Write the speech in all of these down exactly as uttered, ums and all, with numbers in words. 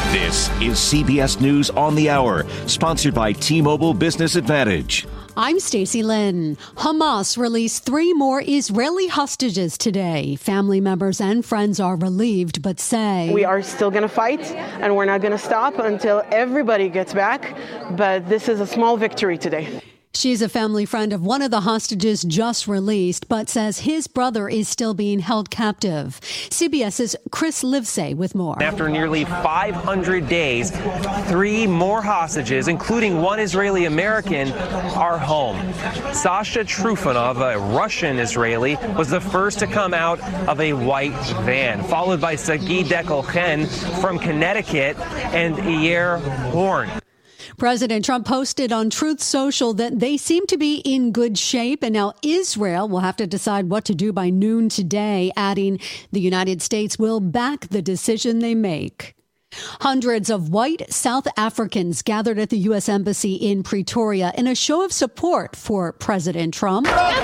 This is C B S News on the Hour, sponsored by T-Mobile Business Advantage. I'm Stacey Lynn. Hamas released three more Israeli hostages today. Family members and friends are relieved, but say we are still going to fight, and we're not going to stop until everybody gets back. But this is a small victory today. She's a family friend of one of the hostages just released, but says his brother is still being held captive. CBS's Chris Livesay with more. After nearly five hundred days, three more hostages, including one Israeli American, are home. Sasha Trufanov, a Russian Israeli, was the first to come out of a white van, followed by Sagi Dekolchen from Connecticut and Yair Horn. President Trump posted on Truth Social that they seem to be in good shape, and now Israel will have to decide what to do by noon today, adding the United States will back the decision they make. Hundreds of white South Africans gathered at the U S Embassy in Pretoria in a show of support for President Trump.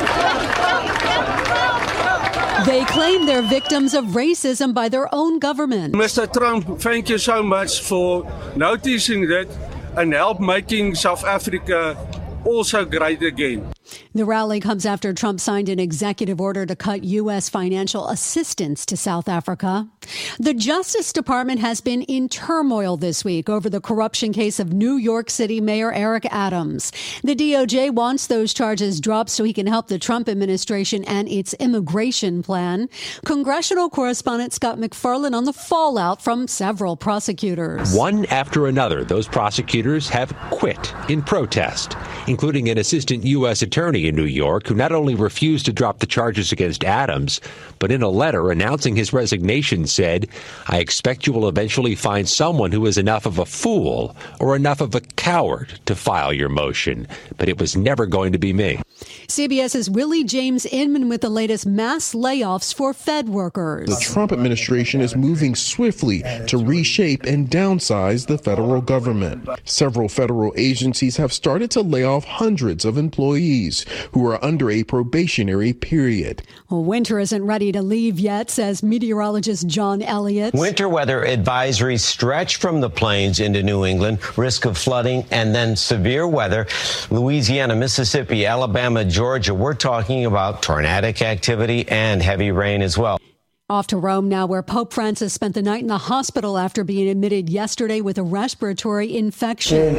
They claim they're victims of racism by their own government. Mister Trump, thank you so much for noticing that and help making South Africa also great again. The rally comes after Trump signed an executive order to cut U S financial assistance to South Africa. The Justice Department has been in turmoil this week over the corruption case of New York City Mayor Eric Adams. The D O J wants those charges dropped so he can help the Trump administration and its immigration plan. Congressional correspondent Scott McFarlane on the fallout from several prosecutors. One after another, those prosecutors have quit in protest, including an assistant U S attorney in New York who not only refused to drop the charges against Adams, but in a letter announcing his resignation said, "I expect you will eventually find someone who is enough of a fool or enough of a coward to file your motion, but it was never going to be me." CBS's Willie James Inman with the latest mass layoffs for Fed workers. The Trump administration is moving swiftly to reshape and downsize the federal government. Several federal agencies have started to lay off hundreds of employees who are under a probationary period. Well, winter isn't ready to leave yet, says meteorologist John Elliott. Winter weather advisories stretch from the plains into New England, risk of flooding and then severe weather. Louisiana, Mississippi, Alabama, Georgia, we're talking about tornadic activity and heavy rain as well. Off to Rome now, where Pope Francis spent the night in the hospital after being admitted yesterday with a respiratory infection.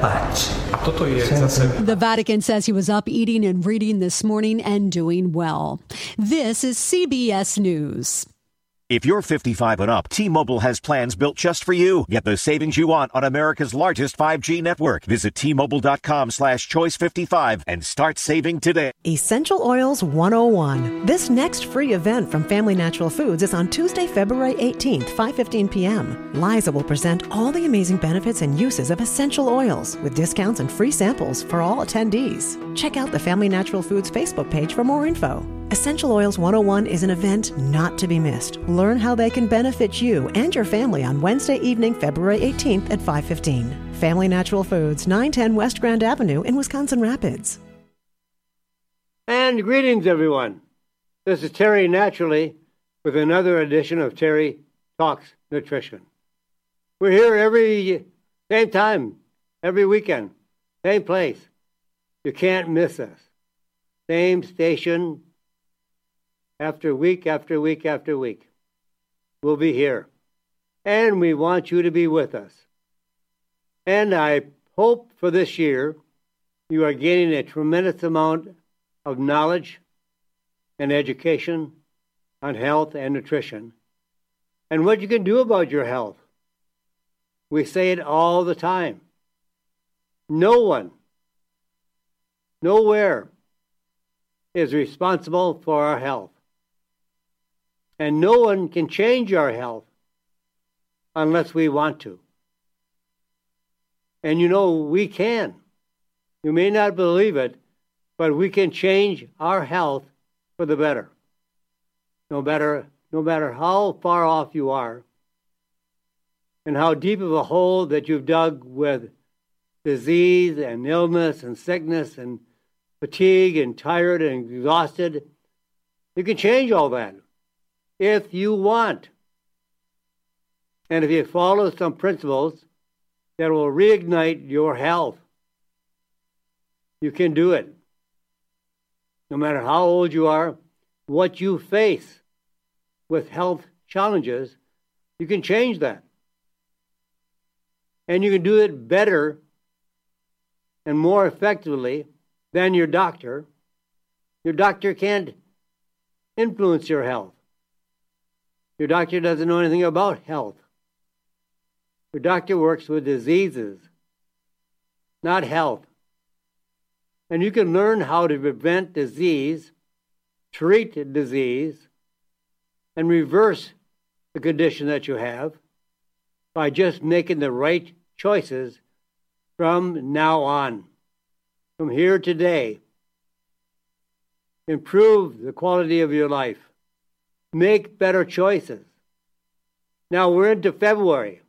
The Vatican says he was up eating and reading this morning and doing well. This is C B S News. If you're fifty-five and up, T-Mobile has plans built just for you. Get the savings you want on America's largest five G network. Visit T-Mobile.com slash choice 55 and start saving today. Essential Oils one oh one. This next free event from Family Natural Foods is on Tuesday, February eighteenth, five fifteen p.m. Liza will present all the amazing benefits and uses of essential oils with discounts and free samples for all attendees. Check out the Family Natural Foods Facebook page for more info. Essential Oils one oh one is an event not to be missed. Learn how they can benefit you and your family on Wednesday evening, February eighteenth at five fifteen. Family Natural Foods, nine ten West Grand Avenue in Wisconsin Rapids. And greetings, everyone. This is Terry Naturally with another edition of Terry Talks Nutrition. We're here every same time, every weekend, same place. You can't miss us. Same station, after week after week after week. We'll be here. And we want you to be with us. And I hope for this year you are gaining a tremendous amount of knowledge and education on health and nutrition and what you can do about your health. We say it all the time. No one, nowhere is responsible for our health. And no one can change our health unless we want to. And you know, we can. You may not believe it, but we can change our health for the better. No matter, no matter how far off you are and how deep of a hole that you've dug with disease and illness and sickness and fatigue and tired and exhausted, you can change all that if you want. And if you follow some principles that will reignite your health, you can do it. No matter how old you are, what you face with health challenges, you can change that. And you can do it better and more effectively than your doctor. Your doctor can't influence your health. Your doctor doesn't know anything about health. Your doctor works with diseases, not health. And you can learn how to prevent disease, treat disease, and reverse the condition that you have by just making the right choices from now on, from here today. Improve the quality of your life. Make better choices. Now we're into February,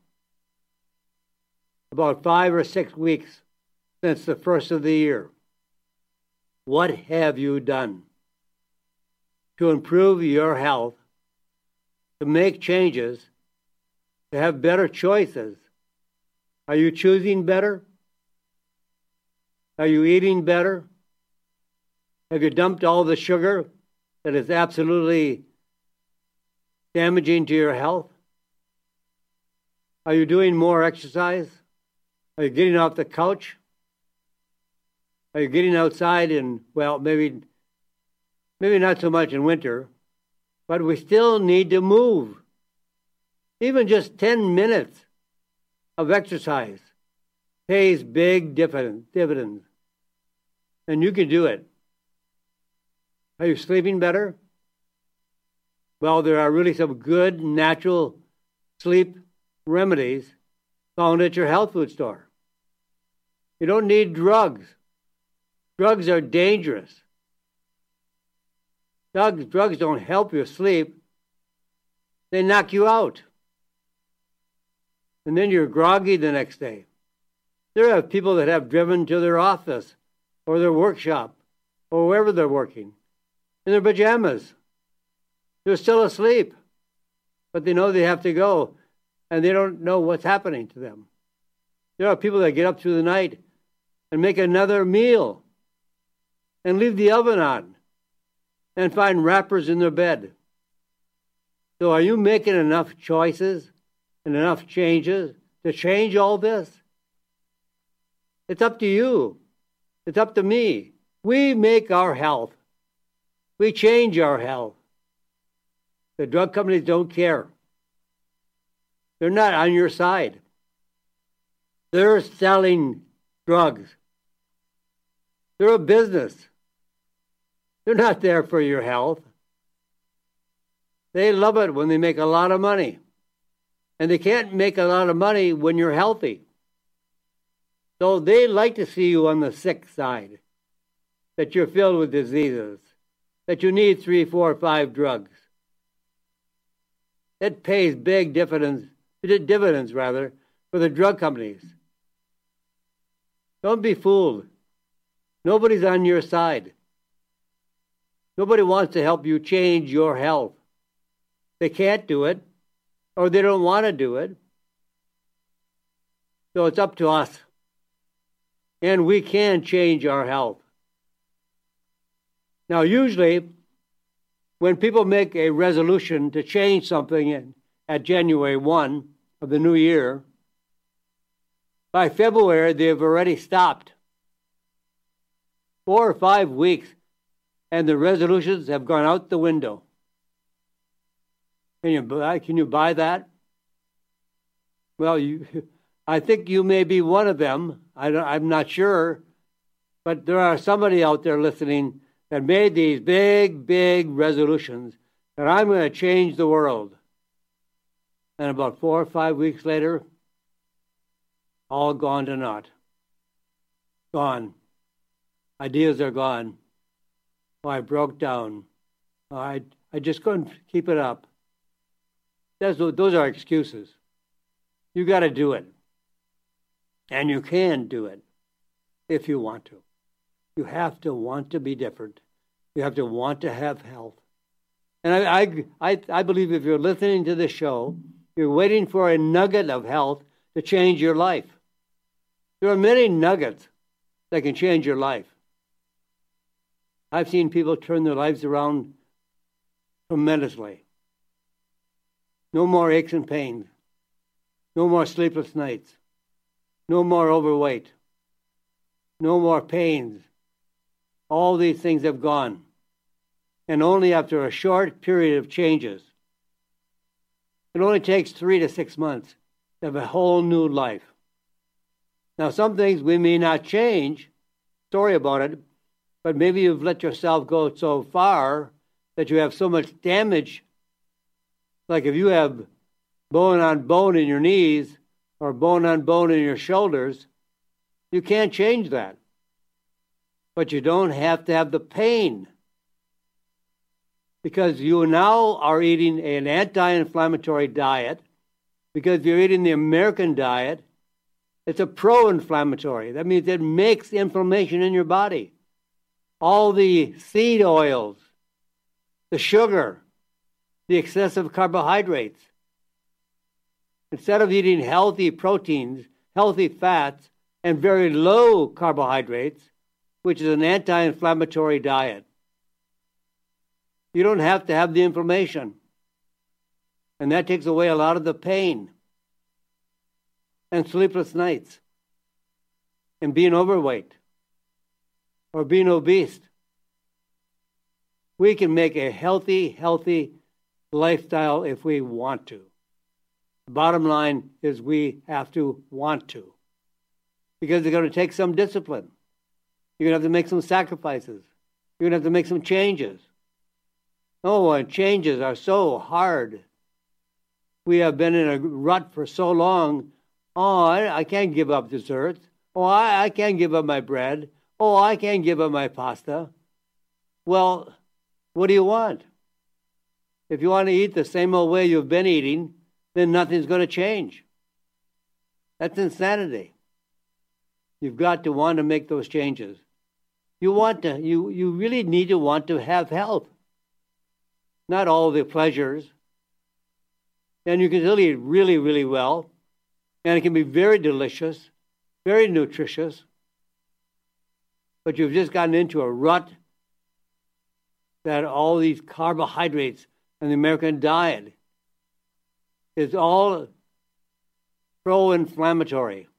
about five or six weeks since the first of the year. What have you done to improve your health, to make changes, to have better choices? Are you choosing better? Are you eating better? Have you dumped all the sugar that is absolutely damaging to your health? Are you doing more exercise? Are you getting off the couch? Are you getting outside in, well, maybe, maybe not so much in winter, but we still need to move. Even just ten minutes of exercise pays big dividends, and you can do it. Are you sleeping better? Well, there are really some good natural sleep remedies found at your health food store. You don't need drugs. Drugs are dangerous. Drugs, drugs don't help you sleep. They knock you out. And then you're groggy the next day. There are people that have driven to their office or their workshop or wherever they're working in their pajamas. They're still asleep, but they know they have to go, and they don't know what's happening to them. There are people that get up through the night and make another meal and leave the oven on and find wrappers in their bed. So are you making enough choices and enough changes to change all this? It's up to you. It's up to me. We make our health. We change our health. The drug companies don't care. They're not on your side. They're selling drugs. They're a business. They're not there for your health. They love it when they make a lot of money. And they can't make a lot of money when you're healthy. So they like to see you on the sick side, that you're filled with diseases, that you need three, four, five drugs. It pays big dividends, dividends rather, for the drug companies. Don't be fooled. Nobody's on your side. Nobody wants to help you change your health. They can't do it, or they don't want to do it. So it's up to us. And we can change our health. Now, usually, when people make a resolution to change something in, at January first of the new year, by February, they've already stopped. Four or five weeks, and the resolutions have gone out the window. Can you buy, can you buy that? Well, you, I think you may be one of them. I don't, I'm not sure. But there are somebody out there listening that made these big, big resolutions that I'm going to change the world. And about four or five weeks later, all gone to naught. Gone. Ideas are gone. Oh, I broke down. Oh, I, I just couldn't keep it up. That's, those are excuses. You got to do it. And you can do it if you want to. You have to want to be different. You have to want to have health. And I, I, I, I believe if you're listening to this show You're waiting for a nugget of health to change your life. There are many nuggets that can change your life. I've seen people turn their lives around tremendously. No more aches and pains. No more sleepless nights. No more overweight. No more pains. All these things have gone. And only after a short period of changes. It only takes three to six months to have a whole new life. Now, some things we may not change. Sorry about it. But maybe you've let yourself go so far that you have so much damage. Like if you have bone on bone in your knees or bone on bone in your shoulders, you can't change that. But you don't have to have the pain. Because you now are eating an anti-inflammatory diet. Because you're eating the American diet, it's a pro-inflammatory. That means it makes inflammation in your body. All the seed oils, the sugar, the excessive carbohydrates. Instead of eating healthy proteins, healthy fats, and very low carbohydrates, which is an anti-inflammatory diet, you don't have to have the inflammation. And that takes away a lot of the pain and sleepless nights and being overweight or being obese. We can make a healthy, healthy lifestyle if we want to. The bottom line is we have to want to. Because it's going to take some discipline. You're going to have to make some sacrifices. You're going to have to make some changes. Oh, and changes are so hard. We have been in a rut for so long. Oh, I, I can't give up desserts. Oh, I, I can't give up my bread. Oh, I can't give up my pasta. Well, what do you want? If you want to eat the same old way you've been eating, then nothing's going to change. That's insanity. You've got to want to make those changes. You want to, you, you really need to want to have health. Not all the pleasures. And you can still eat really, really well. And it can be very delicious, very nutritious. But you've just gotten into a rut that all these carbohydrates and the American diet is all pro-inflammatory.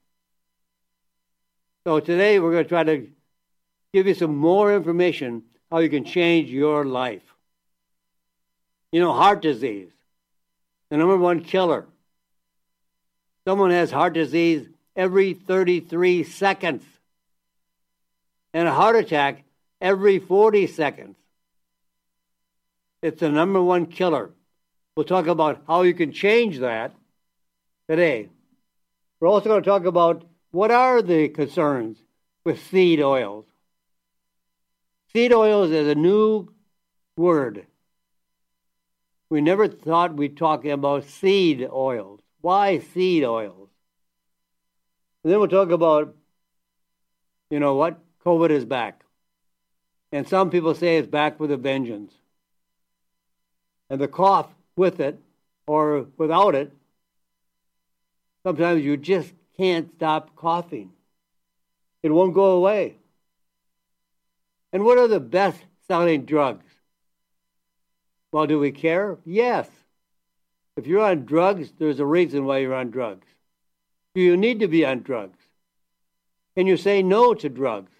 So today we're going to try to give you some more information how you can change your life. You know, heart disease, the number one killer. Someone has heart disease every thirty-three seconds. And a heart attack every forty seconds. It's the number one killer. We'll talk about how you can change that today. We're also going to talk about what are the concerns with seed oils. Seed oils is a new word. We never thought we'd talk about seed oils. Why seed oils? And then we'll talk about, you know what? COVID is back. And some people say it's back with a vengeance. And the cough with it, or without it, sometimes you just can't stop coughing. It won't go away. And what are the best-selling drugs? Well, do we care? Yes. If you're on drugs, there's a reason why you're on drugs. Do you need to be on drugs? Can you say no to drugs?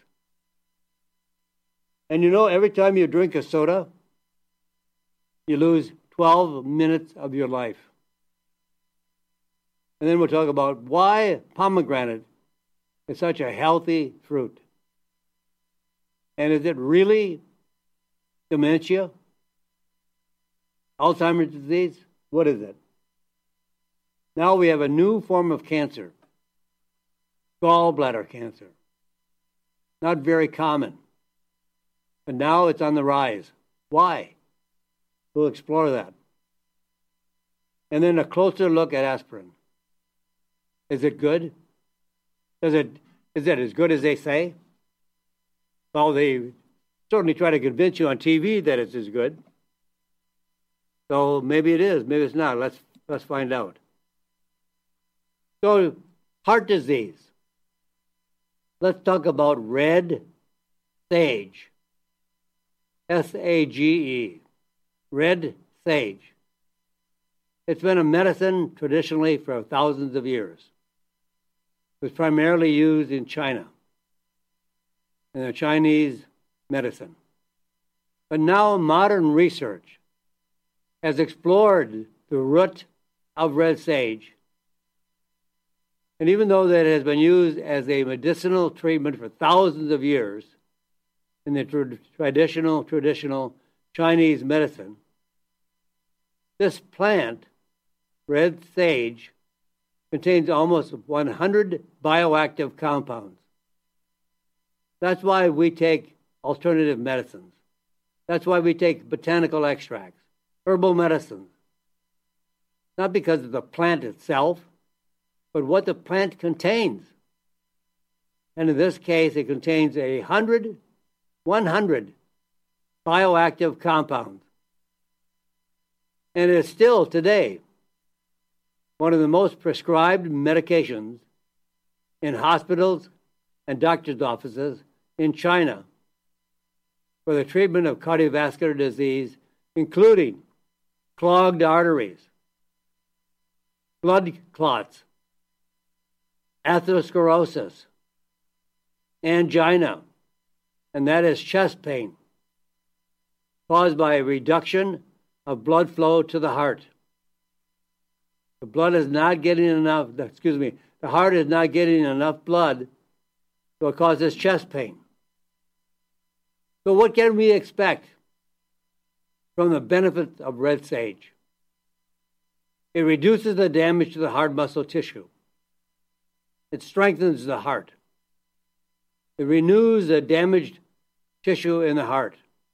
And you know, every time you drink a soda, you lose twelve minutes of your life. And then we'll talk about why pomegranate is such a healthy fruit. And is it really dementia? Alzheimer's disease? What is it? Now we have a new form of cancer. Gallbladder cancer. Not very common. But now it's on the rise. Why? We'll explore that. And then a closer look at aspirin. Is it good? Does it, is it as good as they say? Well, they certainly try to convince you on T V that it's as good. So maybe it is, maybe it's not. Let's let's find out. So, heart disease. Let's talk about red sage. S A G E. Red sage. It's been a medicine traditionally for thousands of years. It was primarily used in China, in the Chinese medicine. But now modern research has explored the root of red sage. And even though that has been used as a medicinal treatment for thousands of years in the tra- traditional, traditional Chinese medicine, this plant, red sage, contains almost one hundred bioactive compounds. That's why we take alternative medicines. That's why we take botanical extracts, herbal medicines. Not because of the plant itself, but what the plant contains. And in this case, it contains a hundred, one hundred bioactive compounds. And it is still today one of the most prescribed medications in hospitals and doctors' offices in China for the treatment of cardiovascular disease, including clogged arteries, blood clots, atherosclerosis, angina, and that is chest pain caused by a reduction of blood flow to the heart. The blood is not getting enough, excuse me, the heart is not getting enough blood, so it causes chest pain. So what can we expect from the benefits of red sage? It reduces the damage to the heart muscle tissue. It strengthens the heart. It renews the damaged tissue in the heart.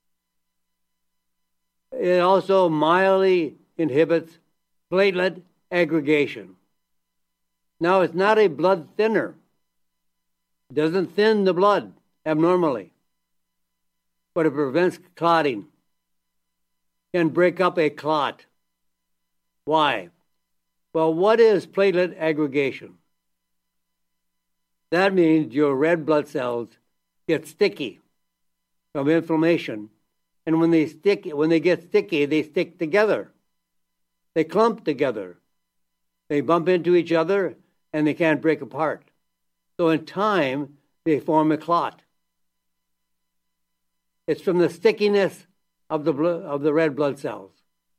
It also mildly inhibits platelet aggregation. Now, it's not a blood thinner. It doesn't thin the blood abnormally, but it prevents clotting. It can break up a clot. Why? Well, what is platelet aggregation? That means your red blood cells get sticky from inflammation, and when they stick, when they get sticky, they stick together. They clump together. They bump into each other, and they can't break apart. So in time, they form a clot. It's from the stickiness of the blo- of the red blood cells,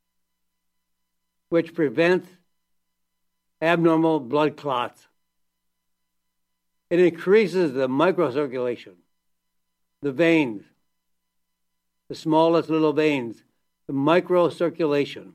which prevents abnormal blood clots. It increases the microcirculation, the veins, the smallest little veins, the microcirculation.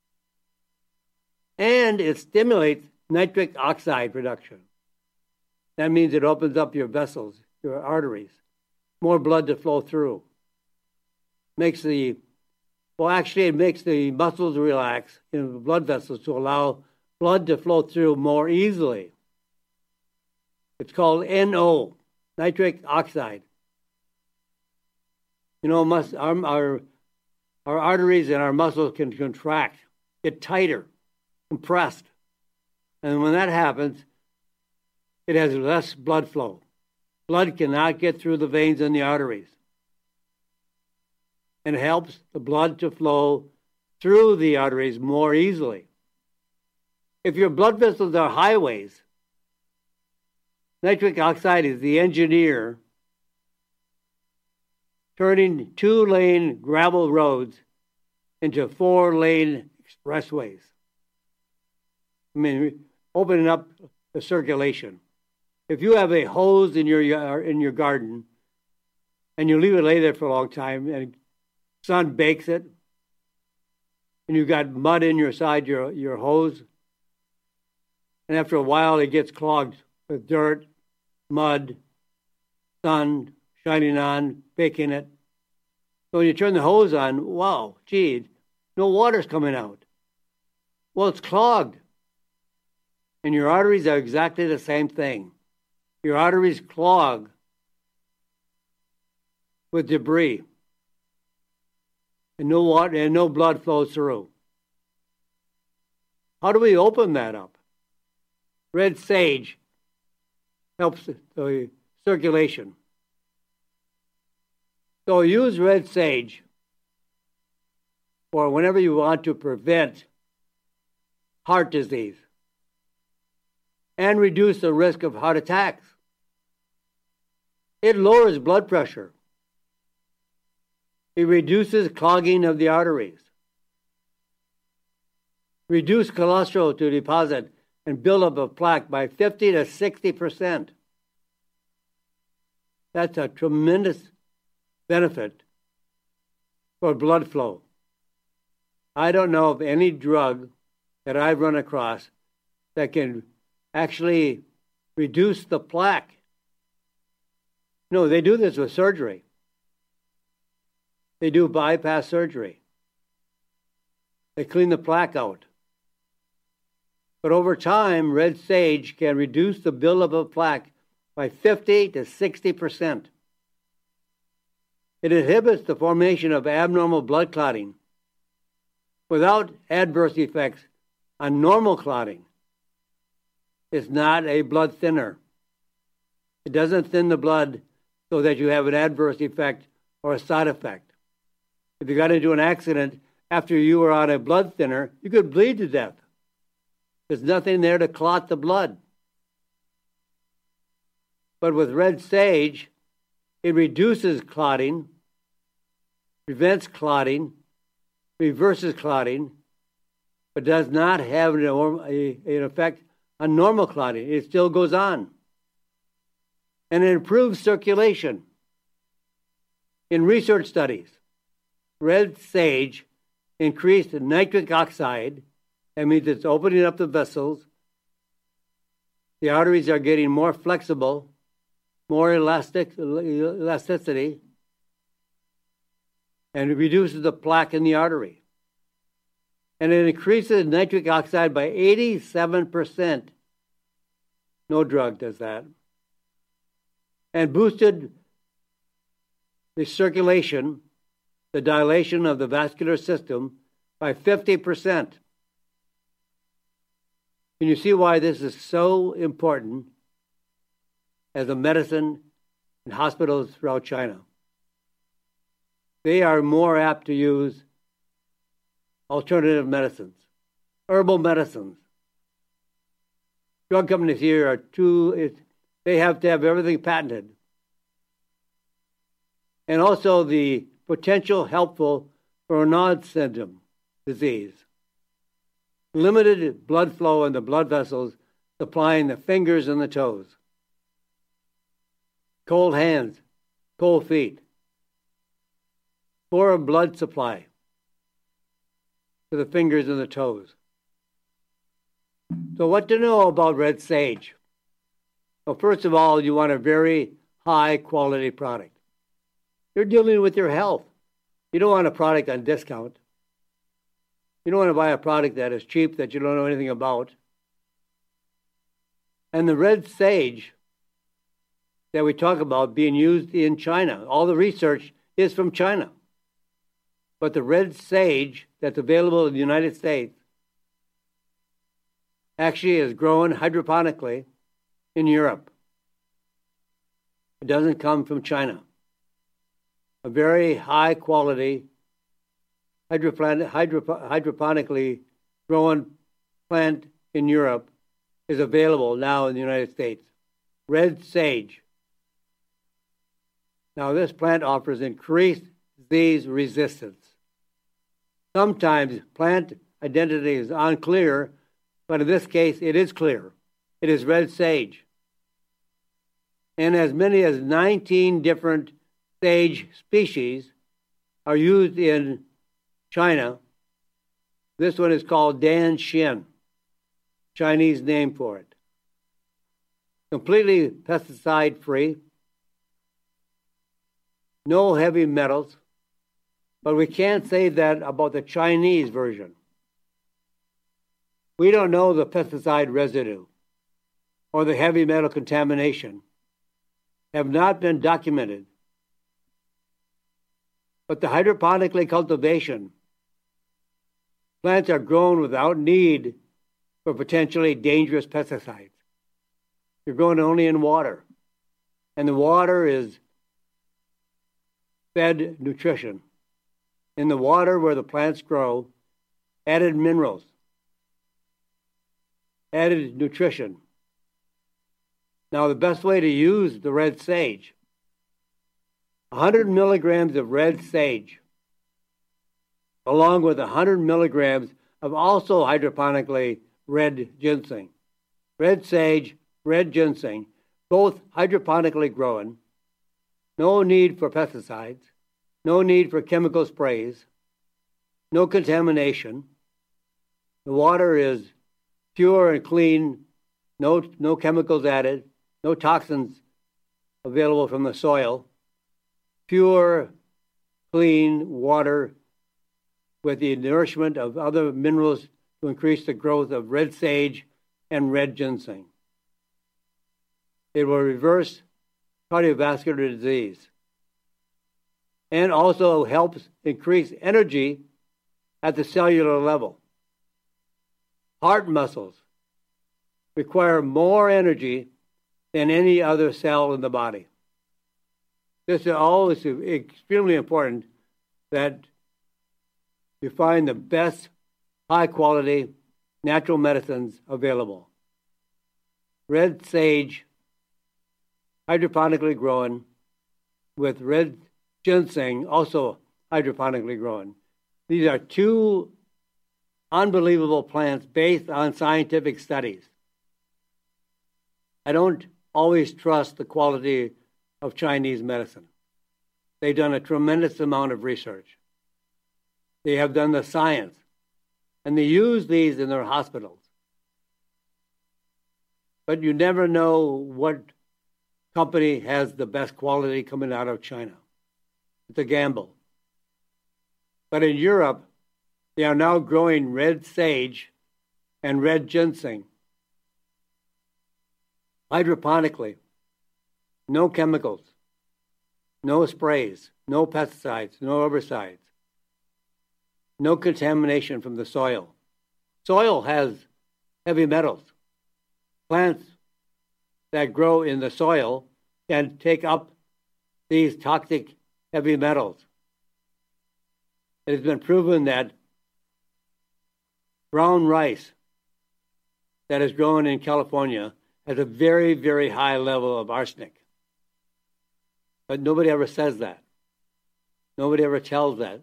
And it stimulates nitric oxide production. That means it opens up your vessels, your arteries, more blood to flow through. Makes the, well, actually, it makes the muscles relax in the blood vessels to allow blood to flow through more easily. It's called N O, nitric oxide. You know, must, our, our, our arteries and our muscles can contract, get tighter, compressed. And when that happens, it has less blood flow. Blood cannot get through the veins and the arteries. And it helps the blood to flow through the arteries more easily. If your blood vessels are highways, nitric oxide is the engineer turning two-lane gravel roads into four-lane expressways. I mean, opening up the circulation. If you have a hose in your in your garden and you leave it lay there for a long time and sun bakes it, and you've got mud in your side, your, your hose, and after a while it gets clogged with dirt, mud, sun shining on, baking it. So when you turn the hose on, wow, gee, no water's coming out. Well, it's clogged. And your arteries are exactly the same thing. Your arteries clog with debris. And no water and no blood flows through. How do we open that up? red sage helps the circulation. So use red sage for whenever you want to prevent heart disease and reduce the risk of heart attacks. It lowers blood pressure. It reduces clogging of the arteries. Reduce cholesterol to deposit and buildup of plaque by fifty to sixty percent. That's a tremendous benefit for blood flow. I don't know of any drug that I've run across that can actually reduce the plaque. No, they do this with surgery. They do bypass surgery. They clean the plaque out. But over time, red sage can reduce the buildup of plaque by fifty to sixty percent. It inhibits the formation of abnormal blood clotting without adverse effects on normal clotting. It's not a blood thinner. It doesn't thin the blood so that you have an adverse effect or a side effect. If you got into an accident after you were on a blood thinner, you could bleed to death. There's nothing there to clot the blood. But with red sage, it reduces clotting, prevents clotting, reverses clotting, but does not have an, an effect on normal clotting. It still goes on. And it improves circulation. In research studies, red sage increased nitric oxide. That means it's opening up the vessels. The arteries are getting more flexible, more elastic, elasticity, and it reduces the plaque in the artery. And it increases nitric oxide by eighty-seven percent. No drug does that. And boosted the circulation, the dilation of the vascular system by fifty percent. Can you see why this is so important as a medicine in hospitals throughout China? They are more apt to use alternative medicines, herbal medicines. Drug companies here are too, it, they have to have everything patented. And also the potential helpful for Raynaud's syndrome disease. Limited blood flow in the blood vessels supplying the fingers and the toes. Cold hands, cold feet. Poor blood supply to the fingers and the toes. So what to know about red sage? Well, first of all, you want a very high quality product. You're dealing with your health. You don't want a product on discount. You don't want to buy a product that is cheap that you don't know anything about. And the red sage that we talk about being used in China, all the research is from China. But the red sage that's available in the United States actually is grown hydroponically in Europe. It doesn't come from China. A very high quality hydroponically grown plant in Europe is available now in the United States. Red sage. Now this plant offers increased disease resistance. Sometimes plant identity is unclear, but in this case it is clear. It is red sage. And as many as nineteen different sage species are used in China. This one is called Dan Shin, Chinese name for it. Completely pesticide-free, no heavy metals, but we can't say that about the Chinese version. We don't know the pesticide residue or the heavy metal contamination have not been documented. But the hydroponically cultivation, plants are grown without need for potentially dangerous pesticides. You're growing only in water. And the water is fed nutrition. In the water where the plants grow, added minerals, added nutrition. Now, the best way to use the red sage, one hundred milligrams of red sage, along with one hundred milligrams of also hydroponically red ginseng. Red sage, red ginseng, both hydroponically grown, no need for pesticides, no need for chemical sprays, no contamination. The water is pure and clean, no, no chemicals added, no toxins available from the soil. Pure, clean water with the nourishment of other minerals to increase the growth of red sage and red ginseng. It will reverse cardiovascular disease and also helps increase energy at the cellular level. Heart muscles require more energy than any other cell in the body. This is always extremely important that you find the best high-quality natural medicines available. Red sage, hydroponically grown, with red ginseng, also hydroponically grown. These are two unbelievable plants based on scientific studies. I don't always trust the quality of Chinese medicine. They've done a tremendous amount of research. They have done the science, and they use these in their hospitals. But you never know what company has the best quality coming out of China. It's a gamble. But in Europe, they are now growing red sage and red ginseng hydroponically. No chemicals, no sprays, no pesticides, no herbicides, no contamination from the soil. Soil has heavy metals. Plants that grow in the soil can take up these toxic heavy metals. It has been proven that brown rice that is grown in California has a very, very high level of arsenic. But nobody ever says that. Nobody ever tells that.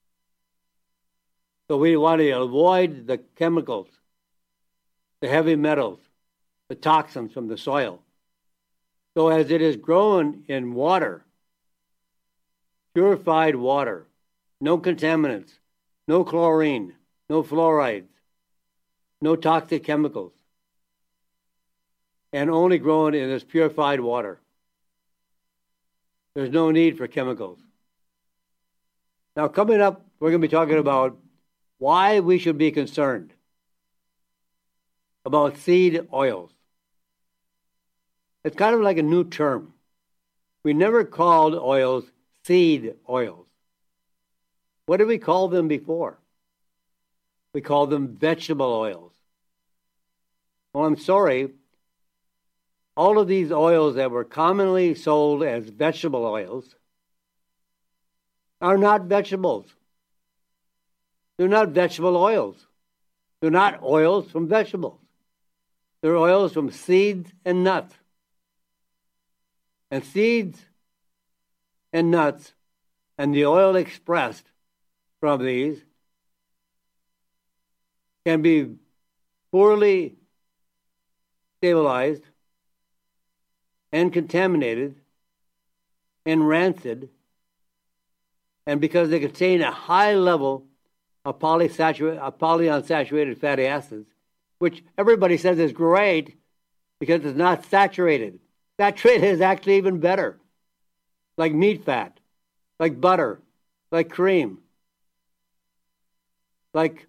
So we want to avoid the chemicals, the heavy metals, the toxins from the soil. So as it is grown in water, purified water, no contaminants, no chlorine, no fluorides, no toxic chemicals, and only grown in this purified water. There's no need for chemicals. Now, coming up, we're going to be talking about why we should be concerned about seed oils. It's kind of like a new term. We never called oils seed oils. What did we call them before? We called them vegetable oils. Well, I'm sorry. All of these oils that were commonly sold as vegetable oils are not vegetables. They're not vegetable oils. They're not oils from vegetables. They're oils from seeds and nuts. And seeds and nuts and the oil expressed from these can be poorly stabilized and contaminated and rancid, and because they contain a high level of polysaturate, of polyunsaturated fatty acids, which everybody says is great because it's not saturated. Saturated is actually even better, like meat fat, like butter, like cream, like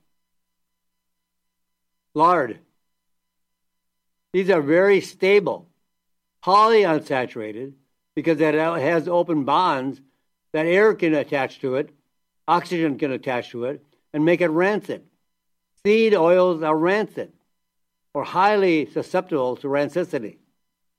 lard. These are very stable. Polyunsaturated, because it has open bonds that air can attach to it, oxygen can attach to it, and make it rancid. Seed oils are rancid or highly susceptible to rancidity.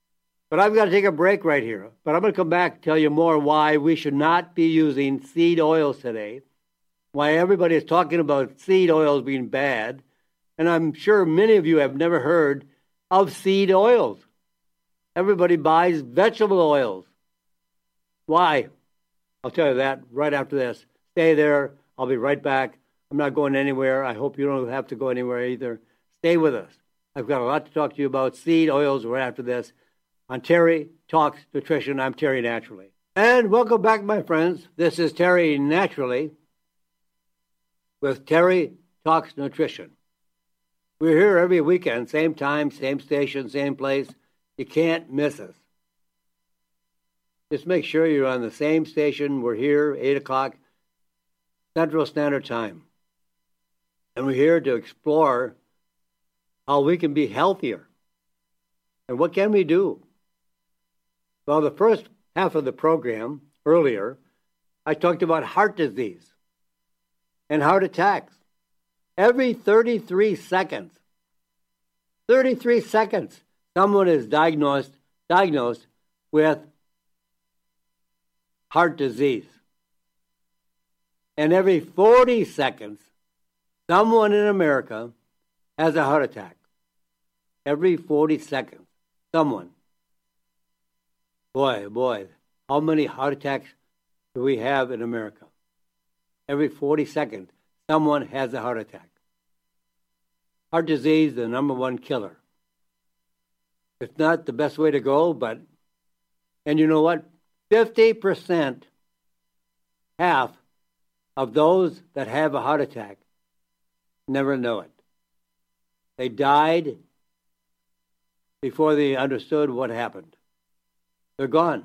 But I've got to take a break right here. But I'm going to come back and tell you more why we should not be using seed oils today, why everybody is talking about seed oils being bad. And I'm sure many of you have never heard of seed oils. Everybody buys vegetable oils. Why? I'll tell you that right after this. Stay there. I'll be right back. I'm not going anywhere. I hope you don't have to go anywhere either. Stay with us. I've got a lot to talk to you about seed oils right after this. On Terry Talks Nutrition, I'm Terry Naturally. And welcome back, my friends. This is Terry Naturally with Terry Talks Nutrition. We're here every weekend, same time, same station, same place. You can't miss us. Just make sure you're on the same station. We're here, eight o'clock Central Standard Time. And we're here to explore how we can be healthier. And what can we do? Well, the first half of the program, earlier, I talked about heart disease and heart attacks. Every thirty-three seconds, thirty-three seconds, someone is diagnosed, diagnosed with heart disease. And every forty seconds, someone in America has a heart attack. Every forty seconds, someone. Boy, boy, how many heart attacks do we have in America? Every forty seconds, someone has a heart attack. Heart disease is the number one killer. It's not the best way to go, but, and you know what? fifty percent, half of those that have a heart attack never know it. They died before they understood what happened. They're gone.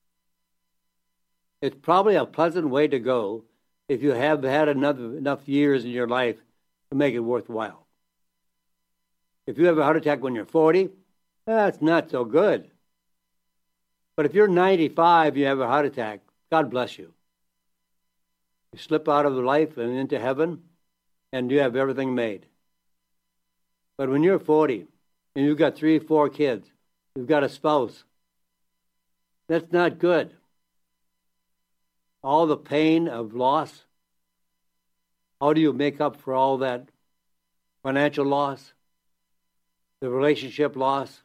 It's probably a pleasant way to go if you have had enough, enough years in your life to make it worthwhile. If you have a heart attack when you're forty, that's not so good. But if you're ninety-five, you have a heart attack, God bless you. You slip out of life and into heaven, and you have everything made. But when you're forty, and you've got three, four kids, you've got a spouse, that's not good. All the pain of loss, how do you make up for all that financial loss, the relationship loss,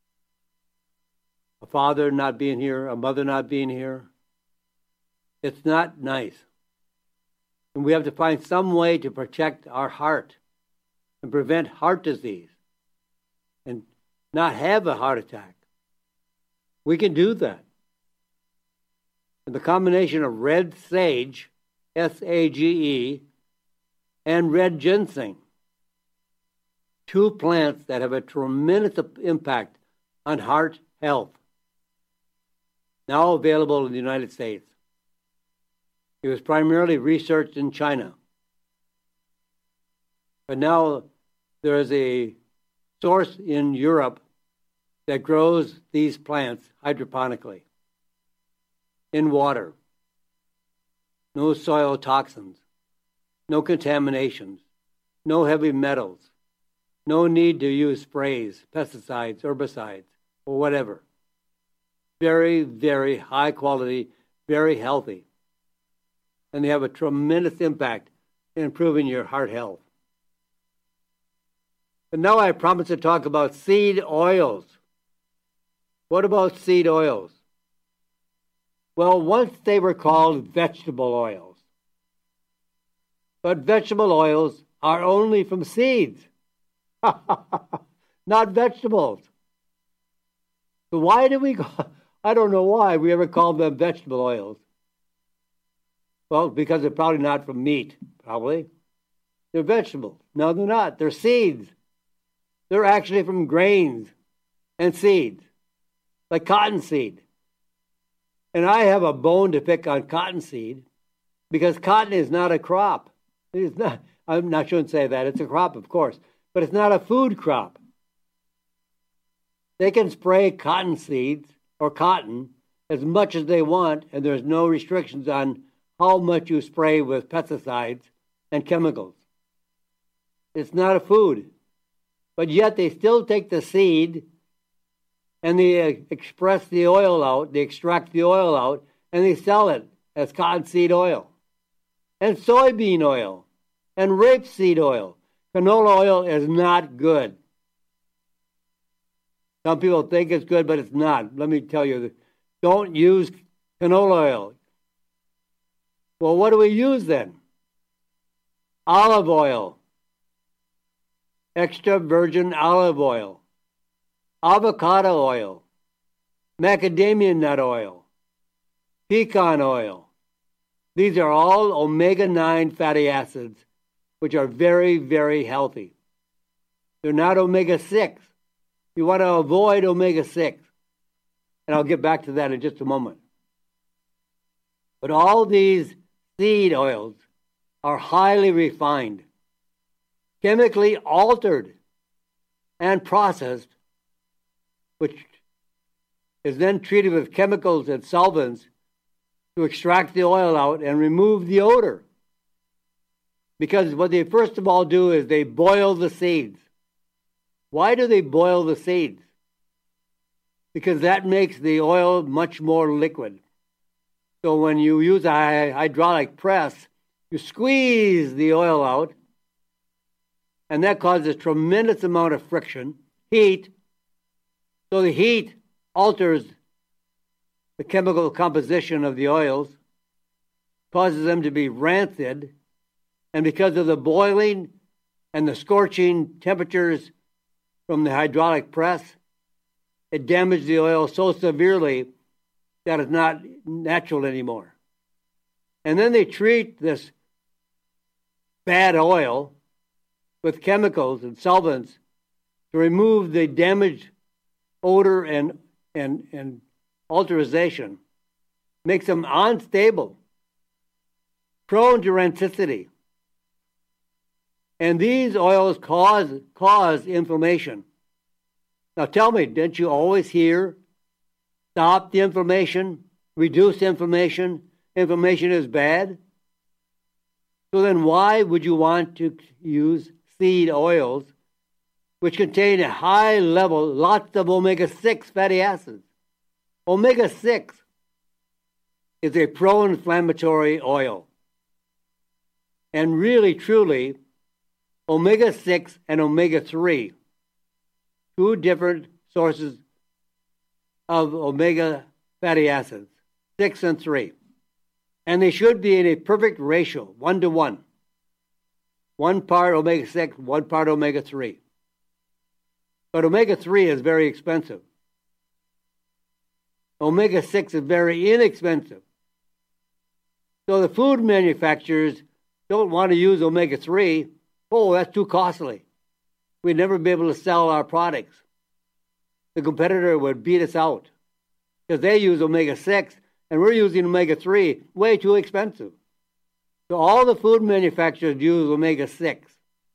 a father not being here, a mother not being here? It's not nice. And we have to find some way to protect our heart and prevent heart disease and not have a heart attack. We can do that. And the combination of red sage, S A G E, and red ginseng, two plants that have a tremendous impact on heart health, now available in the United States. It was primarily researched in China. But now there is a source in Europe that grows these plants hydroponically in water. No soil toxins, no contaminations, no heavy metals, no need to use sprays, pesticides, herbicides, or whatever. Very, very high quality, very healthy. And they have a tremendous impact in improving your heart health. And now I promise to talk about seed oils. What about seed oils? Well, once they were called vegetable oils. But vegetable oils are only from seeds, not vegetables. So why do we, call, I don't know why we ever called them vegetable oils. Well, because they're probably not from meat, probably. They're vegetables. No, they're not. They're seeds. They're actually from grains and seeds, like cottonseed. And I have a bone to pick on cottonseed because cotton is not a crop. It's not. I'm not shouldn't say that. It's a crop, of course, but it's not a food crop. They can spray cotton seeds or cotton as much as they want, and there's no restrictions on how much you spray with pesticides and chemicals. It's not a food. But yet they still take the seed and they uh, express the oil out, they extract the oil out, and they sell it as cottonseed oil, and soybean oil, and rapeseed oil. Canola oil is not good. Some people think it's good, but it's not. Let me tell you, don't use canola oil. Well, what do we use then? Olive oil, extra virgin olive oil, avocado oil, macadamia nut oil, pecan oil. These are all omega nine fatty acids, which are very, very healthy. They're not omega six. You want to avoid omega six. And I'll get back to that in just a moment. But all these seed oils are highly refined, chemically altered, and processed, which is then treated with chemicals and solvents to extract the oil out and remove the odor. Because what they first of all do is they boil the seeds. Why do they boil the seeds? Because that makes the oil much more liquid. So when you use a hydraulic press, you squeeze the oil out, and that causes a tremendous amount of friction, heat. So the heat alters the chemical composition of the oils, causes them to be rancid, and because of the boiling and the scorching temperatures from the hydraulic press, it damaged the oil so severely that it's not natural anymore. And then they treat this bad oil with chemicals and solvents to remove the damaged odor and, and, and alteration, makes them unstable, prone to rancidity. And these oils cause, cause inflammation. Now tell me, didn't you always hear, stop the inflammation, reduce inflammation, inflammation is bad? So then why would you want to use seed oils, which contain a high level, lots of omega six fatty acids? omega six is a pro-inflammatory oil. And really, truly, omega six and omega three, two different sources of omega fatty acids, six and three. And they should be in a perfect ratio, one to one. One part omega six, one part omega three. But omega three is very expensive. Omega six is very inexpensive. So the food manufacturers don't want to use omega three. Oh, that's too costly. We'd never be able to sell our products. The competitor would beat us out because they use omega six and we're using omega three, way too expensive. So all the food manufacturers use omega six.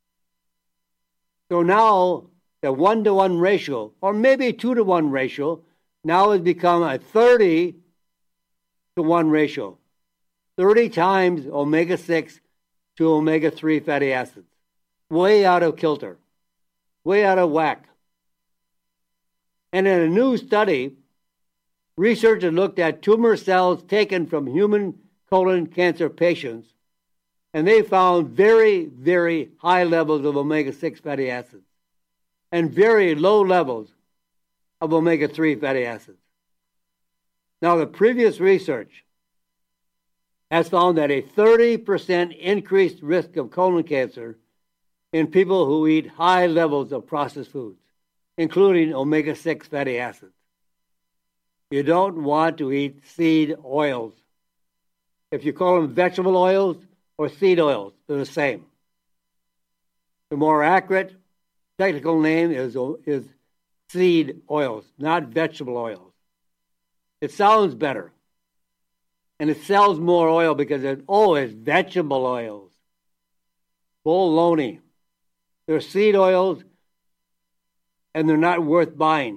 So now the one to one ratio, or maybe two to one ratio, now has become a thirty to one ratio. thirty times omega six to omega three fatty acids. Way out of kilter. Way out of whack. And in a new study, researchers looked at tumor cells taken from human colon cancer patients, and they found very, very high levels of omega six fatty acids and very low levels of omega three fatty acids. Now, the previous research has found that a thirty percent increased risk of colon cancer in people who eat high levels of processed foods, including omega six fatty acids. You don't want to eat seed oils. If you call them vegetable oils or seed oils, they're the same. The more accurate technical name is, is seed oils, not vegetable oils. It sounds better. And it sells more oil because it, oh, it's vegetable oils. Baloney. They're seed oils and they're not worth buying.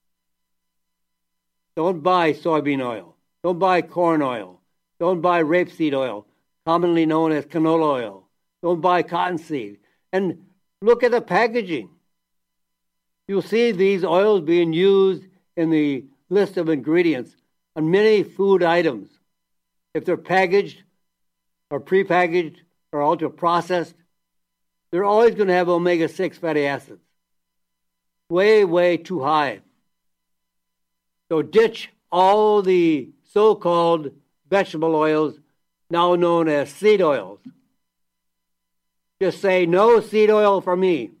Don't buy soybean oil. Don't buy corn oil. Don't buy rapeseed oil, commonly known as canola oil. Don't buy cottonseed. And look at the packaging. You'll see these oils being used in the list of ingredients on many food items. If they're packaged or prepackaged or ultra-processed, they're always going to have omega six fatty acids. Way, way too high. So ditch all the so-called vegetable oils, now known as seed oils. Just say, no seed oil for me.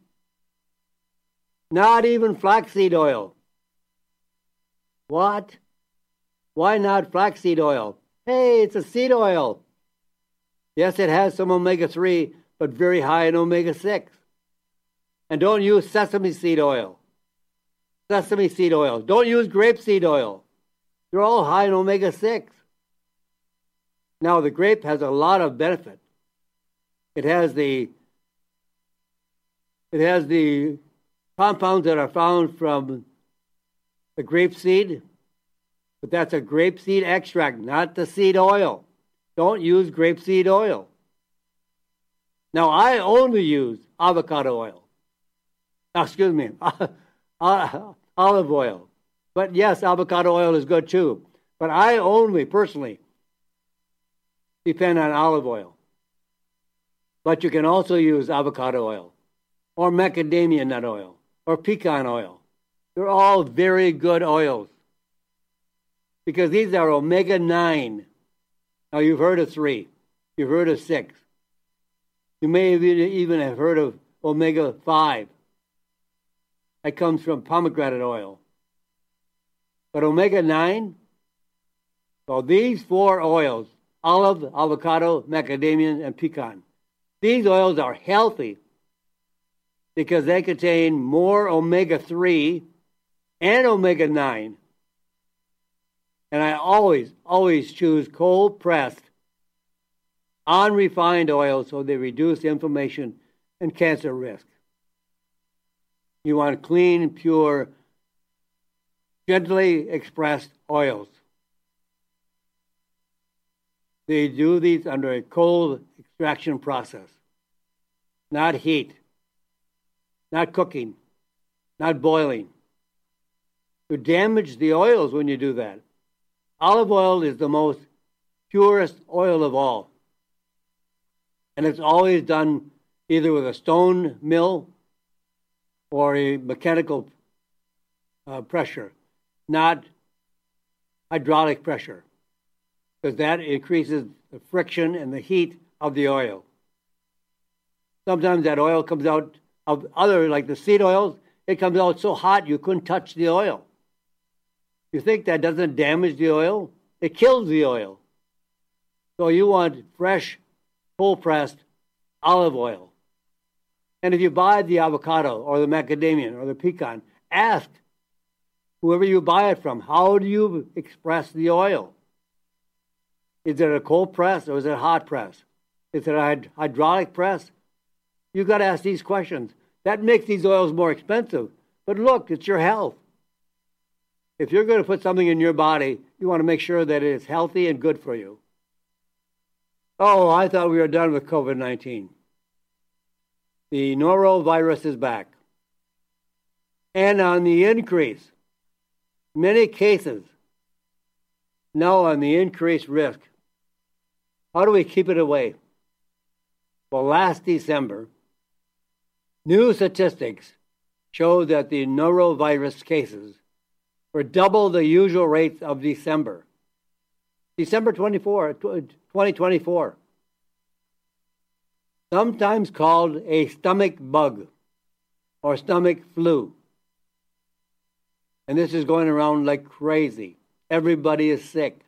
Not even flaxseed oil. What? Why not flaxseed oil? Hey, it's a seed oil. Yes, it has some omega three, but very high in omega six. And don't use sesame seed oil. Sesame seed oil. Don't use grapeseed oil. They're all high in omega six. Now, the grape has a lot of benefit. It has the it has the compounds that are found from the grape seed, but that's a grapeseed extract, not the seed oil. Don't use grapeseed oil. Now, I only use avocado oil. Oh, excuse me, olive oil. But yes, avocado oil is good too. But I only, personally, depend on olive oil. But you can also use avocado oil, or macadamia nut oil, or pecan oil. They're all very good oils, because these are omega nine. Now, you've heard of three. You've heard of six. You may even have heard of omega five. That comes from pomegranate oil. But omega nine, well, these four oils, olive, avocado, macadamia, and pecan, these oils are healthy because they contain more omega three and omega nine. And I always, always choose cold-pressed, unrefined oils so they reduce inflammation and cancer risk. You want clean, pure, gently expressed oils. They do these under a cold extraction process, not heat, not cooking, not boiling. You damage the oils when you do that. Olive oil is the most purest oil of all. And it's always done either with a stone mill or a mechanical uh, pressure, not hydraulic pressure, because that increases the friction and the heat of the oil. Sometimes that oil comes out of other, like the seed oils, it comes out so hot you couldn't touch the oil. You think that doesn't damage the oil? It kills the oil. So you want fresh, cold-pressed olive oil. And if you buy the avocado or the macadamia or the pecan, ask whoever you buy it from, how do you express the oil? Is it a cold press or is it a hot press? Is it a hydraulic press? You've got to ask these questions. That makes these oils more expensive. But look, it's your health. If you're going to put something in your body, you want to make sure that it is healthy and good for you. Oh, I thought we were done with COVID nineteen. The norovirus is back. And on the increase. Many cases now on the increased risk. How do we keep it away? Well, last December, new statistics showed that the norovirus cases were double the usual rates of December. December twenty-fourth, twenty twenty-four. Sometimes called a stomach bug or stomach flu. And this is going around like crazy. Everybody is sick.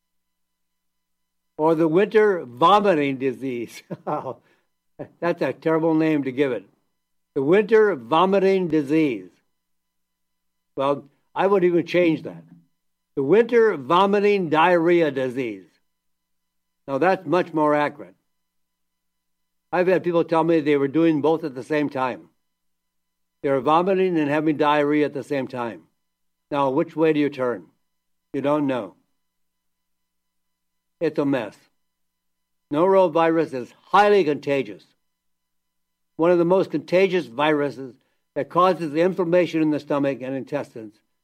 Or the winter vomiting disease. That's a terrible name to give it. The winter vomiting disease. Well, I would even change that. The winter vomiting diarrhea disease. Now that's much more accurate. I've had people tell me they were doing both at the same time. They were vomiting and having diarrhea at the same time. Now, which way do you turn? You don't know. It's a mess. Norovirus is highly contagious. One of the most contagious viruses that causes inflammation in the stomach and intestines.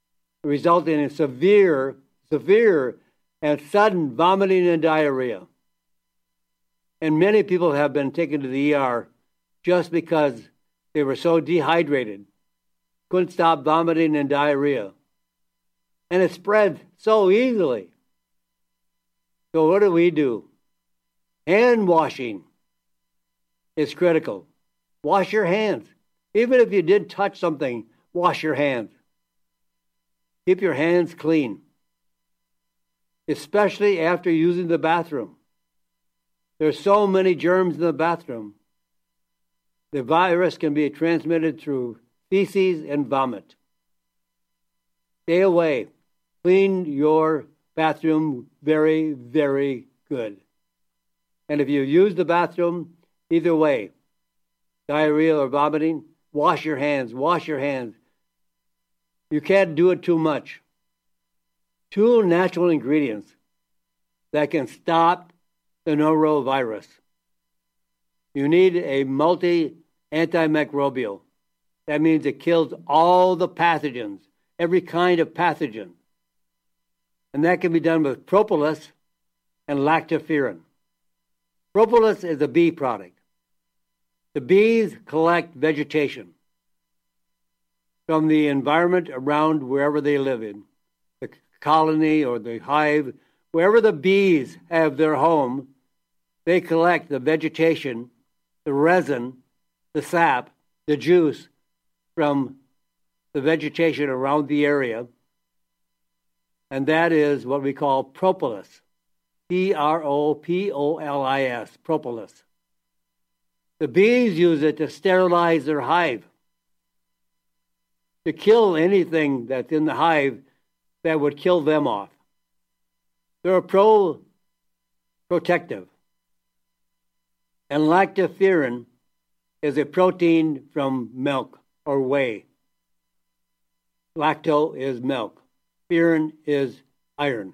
resulting in severe, severe and sudden vomiting and diarrhea. And many people have been taken to the E R just because they were so dehydrated, couldn't stop vomiting and diarrhea. And it spread so easily. So what do we do? Hand washing is critical. Wash your hands. Even if you did touch something, wash your hands. Keep your hands clean, especially after using the bathroom. There's so many germs in the bathroom. The virus can be transmitted through feces and vomit. Stay away. Clean your bathroom very, very good. And if you use the bathroom, either way, diarrhea or vomiting, wash your hands, wash your hands. You can't do it too much. Two natural ingredients that can stop the norovirus. You need a multi-antimicrobial. That means it kills all the pathogens, every kind of pathogen. And that can be done with propolis and lactoferrin. Propolis is a bee product. The bees collect vegetation from the environment around wherever they live in, the colony or the hive, wherever the bees have their home, they collect the vegetation, the resin, the sap, the juice from the vegetation around the area, and that is what we call propolis, P R O P O L I S, propolis. The bees use it to sterilize their hive, to kill anything that's in the hive that would kill them off. They're pro protective. And lactoferrin is a protein from milk or whey. Lacto is milk. Ferrin is iron.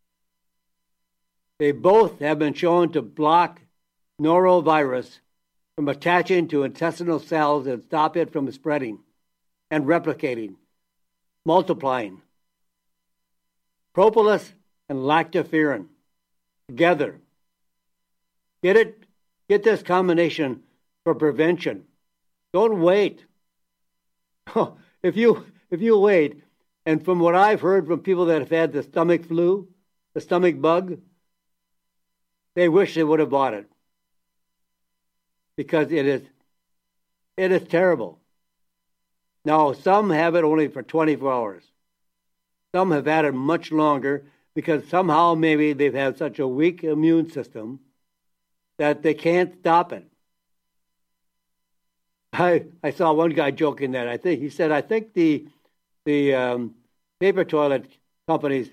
They both have been shown to block norovirus from attaching to intestinal cells and stop it from spreading and replicating, multiplying. Propolis and lactoferrin together. Get it, get this combination for prevention. Don't wait. if you if you wait, and from what I've heard from people that have had the stomach flu, the stomach bug, they wish they would have bought it. Because it is it is terrible. Now, some have it only for twenty-four hours. Some have had it much longer because somehow maybe they've had such a weak immune system that they can't stop it. I I saw one guy joking that I think he said I think the the um, paper toilet companies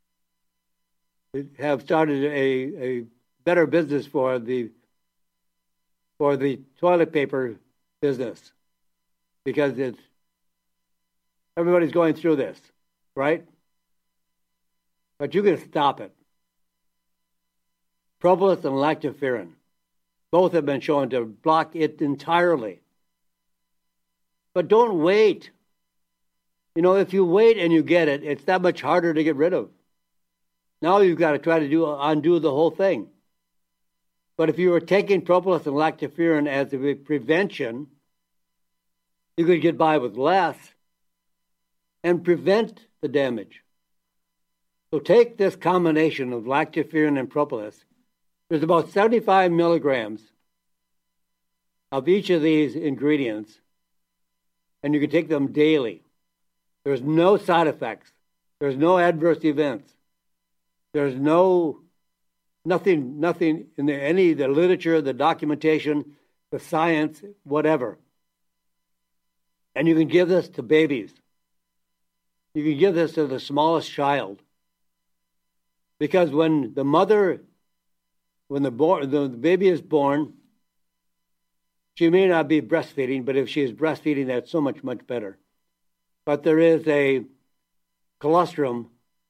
have started a, a better business for the for the toilet paper business because it's everybody's going through this, right? But you can stop it. Propolis and lactoferrin, both have been shown to block it entirely. But don't wait. You know, if you wait and you get it, it's that much harder to get rid of. Now you've got to try to do undo the whole thing. But if you were taking propolis and lactoferrin as a prevention, you could get by with less and prevent the damage. So take this combination of lactoferrin and propolis. There's about seventy-five milligrams of each of these ingredients, and you can take them daily. There's no side effects. There's no adverse events. There's no nothing, nothing in the, any of the literature, the documentation, the science, whatever. And you can give this to babies. You can give this to the smallest child. Because when the mother, when the, bo- the baby is born, she may not be breastfeeding, but if she is breastfeeding, that's so much, much better. But there is a colostrum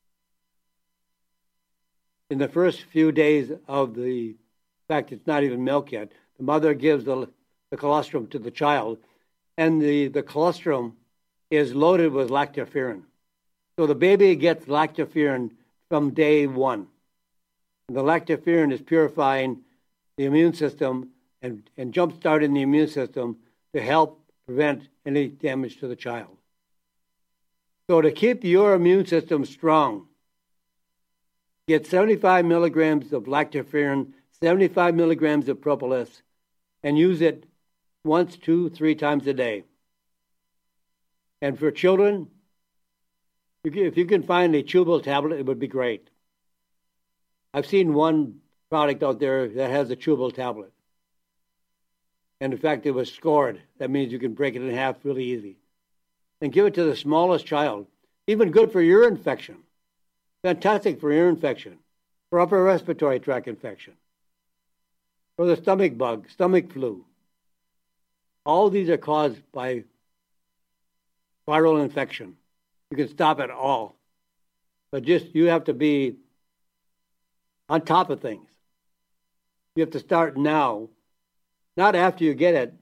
in the first few days of the, in fact, it's not even milk yet. The mother gives the, the colostrum to the child, and the, the colostrum is loaded with lactoferrin. So the baby gets lactoferrin from day one. And the lactoferrin is purifying the immune system and, and jump-starting the immune system to help prevent any damage to the child. So to keep your immune system strong, get seventy-five milligrams of lactoferrin, seventy-five milligrams of propolis, and use it once, two, three times a day. And for children, if you can find a chewable tablet, it would be great. I've seen one product out there that has a chewable tablet. And in fact, it was scored. That means you can break it in half really easy. And give it to the smallest child. Even good for ear infection. Fantastic for ear infection. For upper respiratory tract infection. For the stomach bug, stomach flu. All these are caused by viral infection. You can stop it all. But just, you have to be on top of things. You have to start now, not after you get it.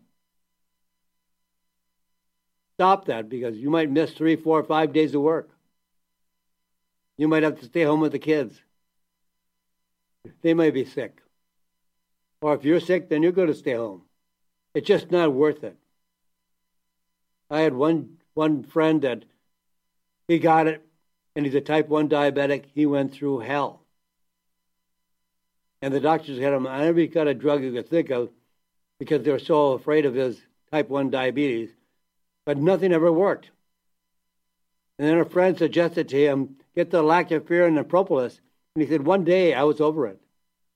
Stop that, because you might miss three, four, five days of work. You might have to stay home with the kids. They might be sick. Or if you're sick, then you're going to stay home. It's just not worth it. I had one one friend that he got it, and he's a type one diabetic. He went through hell. And the doctors had him on every kind of drug you could think of because they were so afraid of his type one diabetes. But nothing ever worked. And then a friend suggested to him, get the lactoferrin and propolis. And he said, one day I was over it.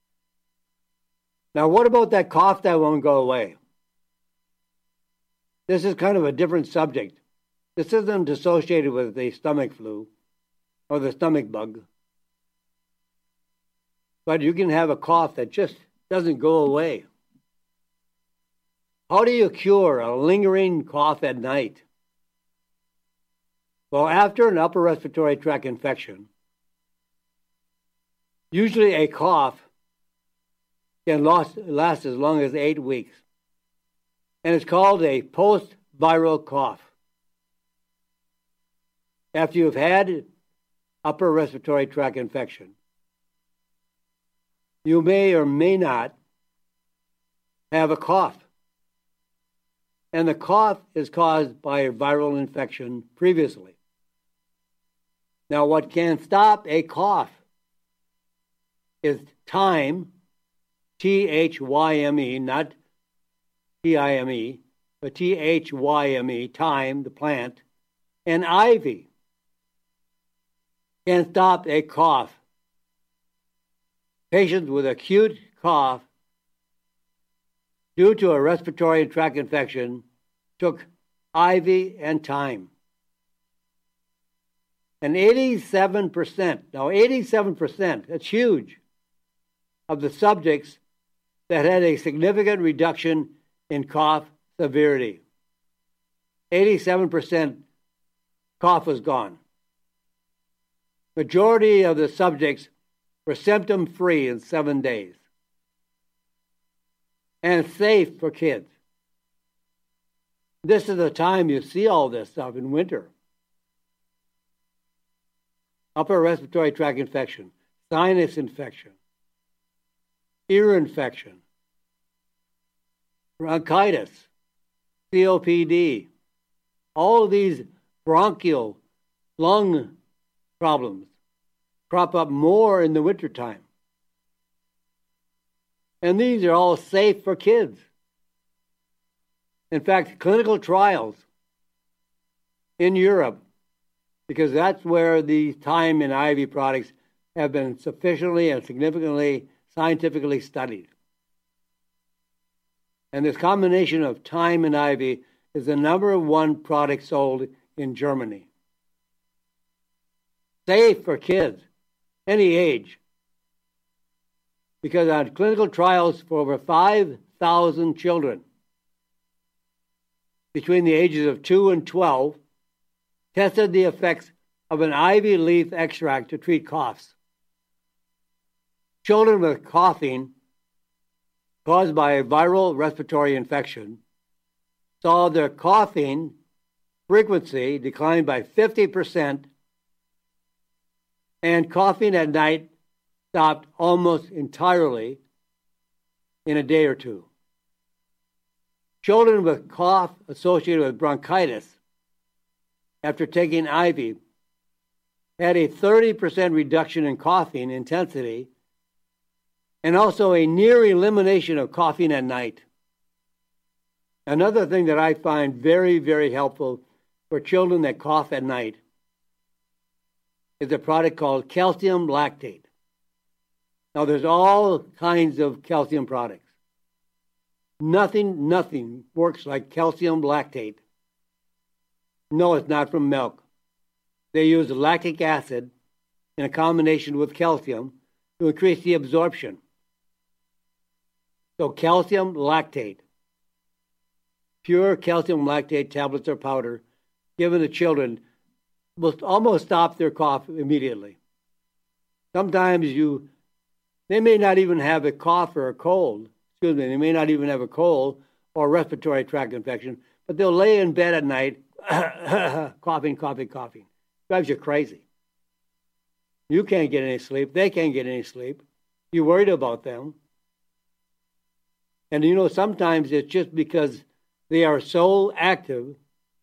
Now, what about that cough that won't go away? This is kind of a different subject. This isn't associated with the stomach flu or the stomach bug. But you can have a cough that just doesn't go away. How do you cure a lingering cough at night? Well, after an upper respiratory tract infection, usually a cough can last, last as long as eight weeks. And it's called a post-viral cough. After you've had upper respiratory tract infection, you may or may not have a cough. And the cough is caused by a viral infection previously. Now, what can stop a cough is thyme, T H Y M E, not T I M E, but T H Y M E, thyme, the plant, and ivy can stop a cough. Patients with acute cough due to a respiratory tract infection took ivy and thyme. And eighty-seven percent, now eighty-seven percent, that's huge, of the subjects that had a significant reduction in cough severity. eighty-seven percent cough was gone. Majority of the subjects were symptom-free in seven days. And safe for kids. This is the time you see all this stuff in winter. Upper respiratory tract infection, sinus infection, ear infection, bronchitis, C O P D, all of these bronchial lung problems crop up more in the wintertime. And these are all safe for kids. In fact, clinical trials in Europe, because that's where the thyme and ivy products have been sufficiently and significantly scientifically studied. And this combination of thyme and ivy is the number one product sold in Germany. Safe for kids, any age. Because on clinical trials for over five thousand children between the ages of two and twelve tested the effects of an ivy leaf extract to treat coughs. Children with coughing caused by a viral respiratory infection saw their coughing frequency decline by fifty percent And coughing at night stopped almost entirely in a day or two. Children with cough associated with bronchitis after taking Ivy had a thirty percent reduction in coughing intensity and also a near elimination of coughing at night. Another thing that I find very, very helpful for children that cough at night is a product called calcium lactate. Now, there's all kinds of calcium products. Nothing, nothing works like calcium lactate. No, it's not from milk. They use lactic acid in a combination with calcium to increase the absorption. So calcium lactate, pure calcium lactate tablets or powder given to children will almost stop their cough immediately. Sometimes you, they may not even have a cough or a cold. Excuse me, they may not even have a cold or respiratory tract infection, but they'll lay in bed at night, coughing, coughing, coughing. Drives you crazy. You can't get any sleep. They can't get any sleep. You're worried about them. And you know, sometimes it's just because they are so active,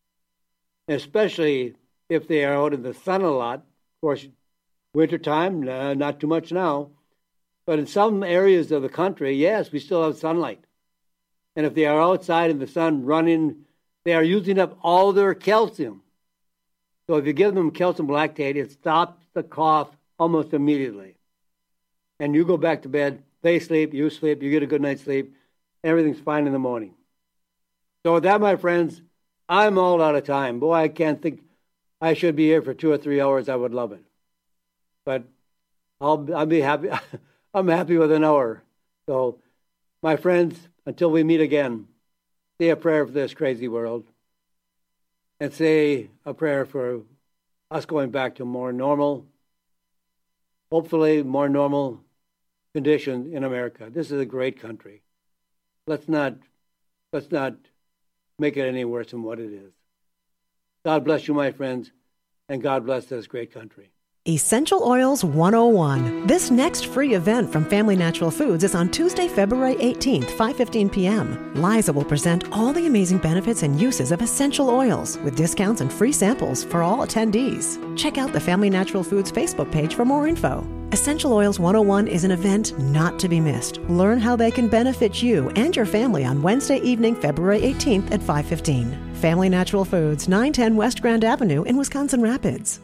especially if they are out in the sun a lot. Of course, wintertime, uh, not too much now. But in some areas of the country, yes, we still have sunlight. And if they are outside in the sun running, they are using up all their calcium. So if you give them calcium lactate, it stops the cough almost immediately. And you go back to bed, they sleep, you sleep, you get a good night's sleep, everything's fine in the morning. So with that, my friends, I'm all out of time. Boy, I can't think I should be here for two or three hours. I would love it. But I'll, I'll be happy. I'm happy with an hour. So, my friends, until we meet again, say a prayer for this crazy world and say a prayer for us going back to more normal, hopefully more normal conditions in America. This is a great country. Let's not, let's not make it any worse than what it is. God bless you, my friends, and God bless this great country. Essential Oils one oh one. This next free event from Family Natural Foods is on Tuesday, February eighteenth, five fifteen p.m. Liza will present all the amazing benefits and uses of essential oils with discounts and free samples for all attendees. Check out the Family Natural Foods Facebook page for more info. Essential Oils one oh one is an event not to be missed. Learn how they can benefit you and your family on Wednesday evening, February eighteenth at five fifteen. Family Natural Foods, nine ten West Grand Avenue in Wisconsin Rapids.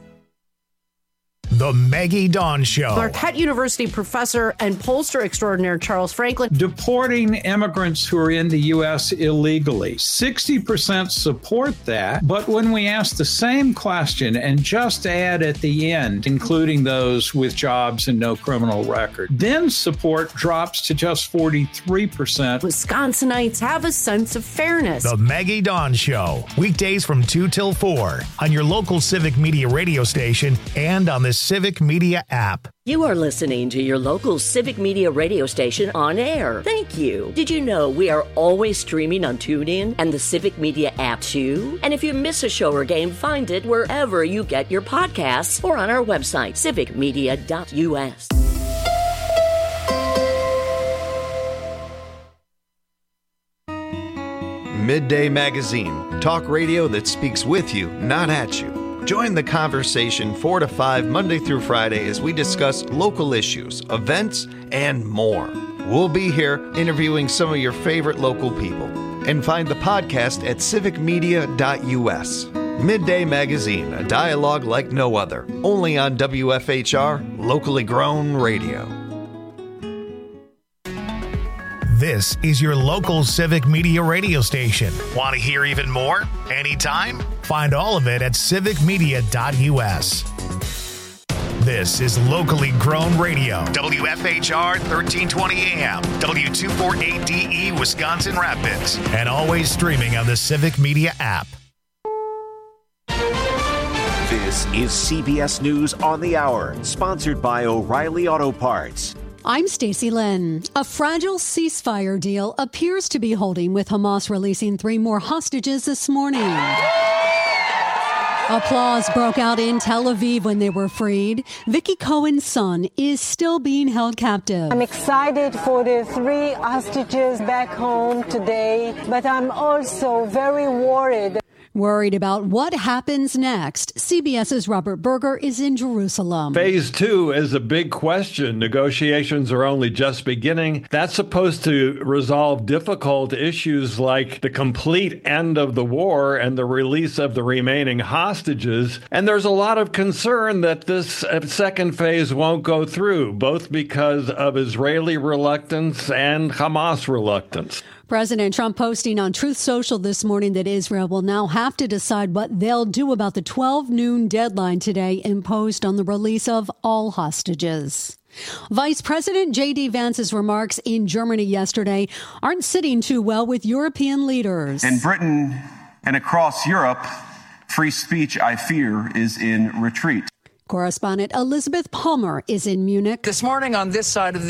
The Maggie Dawn Show. Marquette University professor and pollster extraordinaire Charles Franklin. Deporting immigrants who are in the U S illegally. sixty percent support that, but when we ask the same question and just add at the end, including those with jobs and no criminal record, then support drops to just forty-three percent. Wisconsinites have a sense of fairness. The Maggie Dawn Show. Weekdays from two till four on your local Civic Media radio station and on the Civic Media app. You are listening to your local Civic Media radio station on air. Thank you. Did you know we are always streaming on TuneIn and the Civic Media app too? And if you miss a show or game, find it wherever you get your podcasts or on our website, civic media dot u s. Midday Magazine. Talk radio that speaks with you, not at you. Join the conversation four to five Monday through Friday as we discuss local issues, events, and more. We'll be here interviewing some of your favorite local people. And find the podcast at civic media dot u s. Midday Magazine, a dialogue like no other. Only on W F H R, locally grown radio. This is your local Civic Media radio station. Want to hear even more? Anytime? Find all of it at civic media dot u s. This is locally grown radio. W F H R thirteen twenty A M, W two forty-eight D E, Wisconsin Rapids. And always streaming on the Civic Media app. This is C B S News on the Hour, sponsored by O'Reilly Auto Parts. I'm Stacey Lynn. A fragile ceasefire deal appears to be holding, with Hamas releasing three more hostages this morning. Applause broke out in Tel Aviv when they were freed. Vicky Cohen's son is still being held captive. I'm excited for the three hostages back home today, but I'm also very worried. Worried about what happens next, CBS's Robert Berger is in Jerusalem. Phase two is a big question. Negotiations are only just beginning. That's supposed to resolve difficult issues like the complete end of the war and the release of the remaining hostages. And there's a lot of concern that this second phase won't go through, both because of Israeli reluctance and Hamas reluctance. President Trump posting on Truth Social this morning that Israel will now have to decide what they'll do about the twelve noon deadline today imposed on the release of all hostages. Vice President J D. Vance's remarks in Germany yesterday aren't sitting too well with European leaders. In Britain and across Europe, free speech, I fear, is in retreat. Correspondent Elizabeth Palmer is in Munich. This morning on this side of the